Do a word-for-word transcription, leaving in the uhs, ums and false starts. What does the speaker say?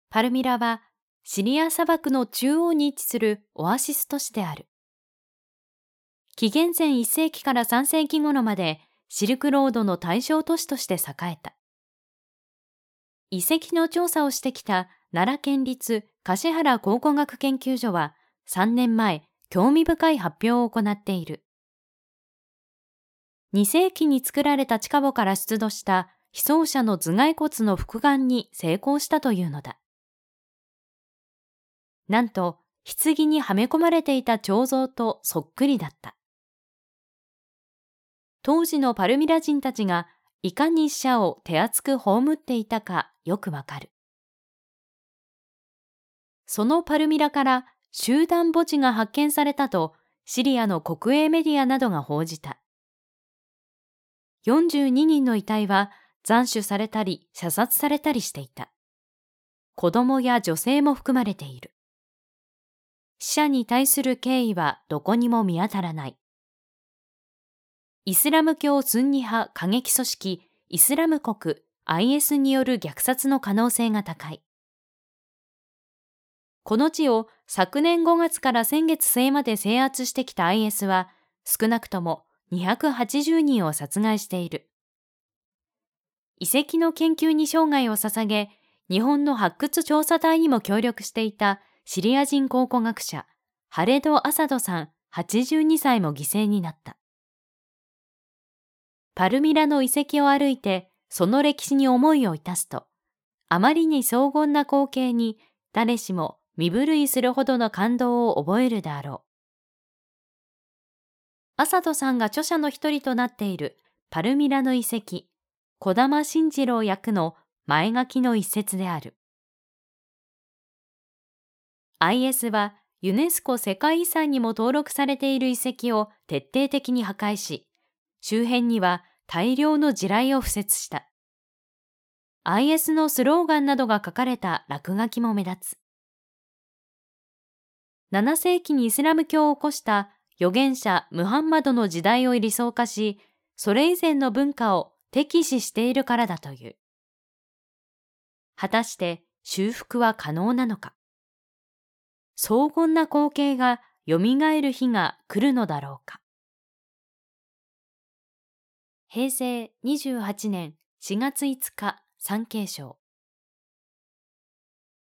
パルミラはシリア砂漠の中央に位置するオアシス都市である。紀元前いっ世紀からさん世紀頃までシルクロードの対象都市として栄えた。遺跡の調査をしてきた奈良県立橿原考古学研究所はさんねんまえ、興味深い発表を行っている。に世紀に作られた地下墓から出土した被葬者の頭蓋骨の復元に成功したというのだ。なんと、棺にはめ込まれていた彫像とそっくりだった。当時のパルミラ人たちがいかに死者を手厚く葬っていたかよくわかる。そのパルミラから集団墓地が発見されたとシリアの国営メディアなどが報じた。よんじゅうににんの遺体は斬首されたり射殺されたりしていた。子供や女性も含まれている。死者に対する敬意はどこにも見当たらない。イスラム教スンニ派過激組織イスラム国 アイエス による虐殺の可能性が高い。この地を昨年ごがつから先月末まで制圧してきた アイエス は少なくともにひゃくはちじゅうにんを殺害している。遺跡の研究に生涯を捧げ、日本の発掘調査隊にも協力していたシリア人考古学者ハレド・アサドさんはちじゅうにさいも犠牲になった。パルミラの遺跡を歩いてその歴史に思いを致すと、あまりに荘厳な光景に誰しも身震いするほどの感動を覚えるであろう。アサドさんが著者の一人となっているパルミラの遺跡、児玉慎次郎役の前書きの一節である。アイエス はユネスコ世界遺産にも登録されている遺跡を徹底的に破壊し、周辺には大量の地雷を敷設した。アイエス のスローガンなどが書かれた落書きも目立つ。なな世紀にイスラム教を起こした預言者ムハンマドの時代を理想化し、それ以前の文化を敵視しているからだという。果たして修復は可能なのか。荘厳な光景がよみがえる日が来るのだろうか。へいせいにじゅうはちねんしがついつか、産経省。